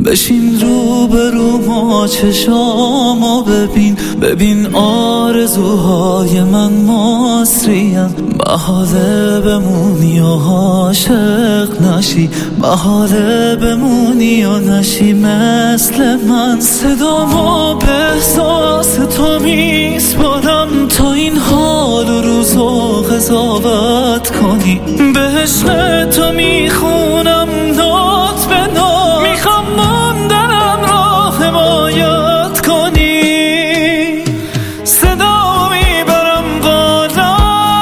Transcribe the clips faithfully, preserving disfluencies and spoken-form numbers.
بشین رو به رو ما چشامو ببین، ببین آرزوهای من مصریم. محاله بمونی و عاشق نشی، محاله بمونی و نشی مثل من. صدامو به احساس تو میسپارم تا این حال و روزو قضاوت کنی. به عشق تو میخونم نوت به نوت، میخوام موندنم را حمایت کنی. صدا میبرم بالا،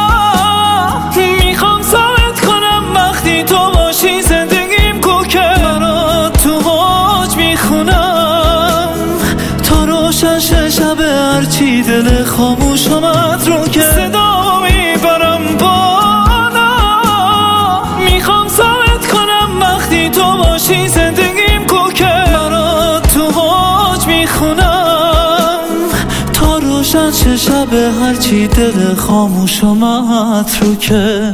میخوام ثابت کنم وقتی تو باشی زندگیم کوکه. برات تو حاج میخونم تا روشن شه شب، هرچی دل خاموش آمد رو که. صدا میبرم بالا، میخوام ثابت کنم وقتی تو باشی زندگیم کوکه. برات تو حاج میخونم تا روشن شه شب، هرچی دل خاموش آمد رو که.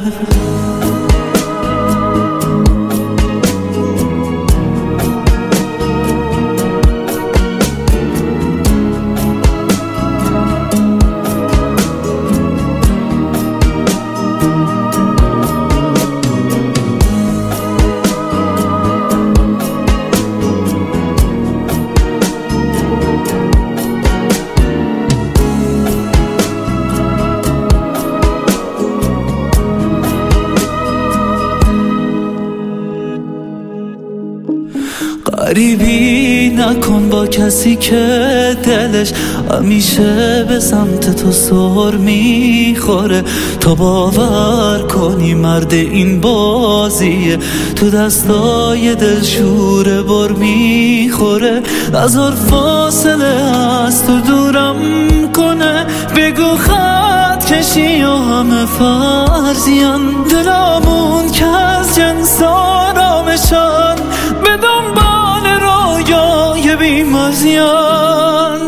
غریبی نکن با کسی که دلش همیشه به سمت تو سر میخوره. تا باور کنی مرد این بازیه، تو دستای دلشوره بر میخوره. نذار فاصله از تو دورم کنه، بگو خط کشی و همه فرضیان. دلامون که از جنس آرامشان، به دنبال رویای بی‌مزیان.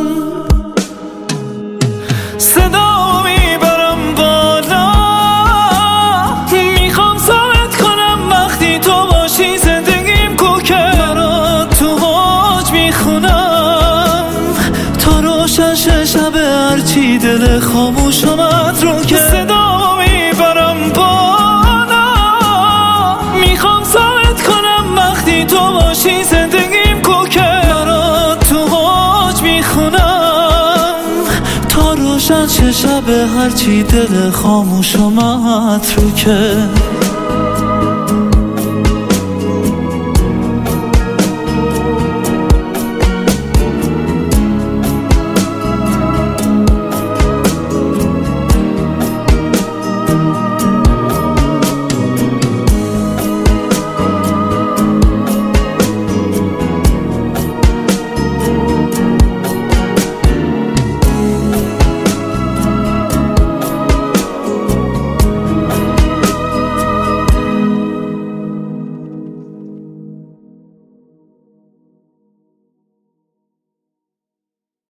صدا میبرم بالا، میخوام ثابت کنم وقتی تو باشی زندگیم کوکه. برات تو حاج میخونم تا روشن شه شب، هرچی دل خاموش آمد رو که. صدا میبرم بالا، میخوام ثابت کنم وقتی تو باشی زندگیم کوکه. برات تو حاج میخونم تا روشن شه شب، هرچی دل خاموش آمد رو که.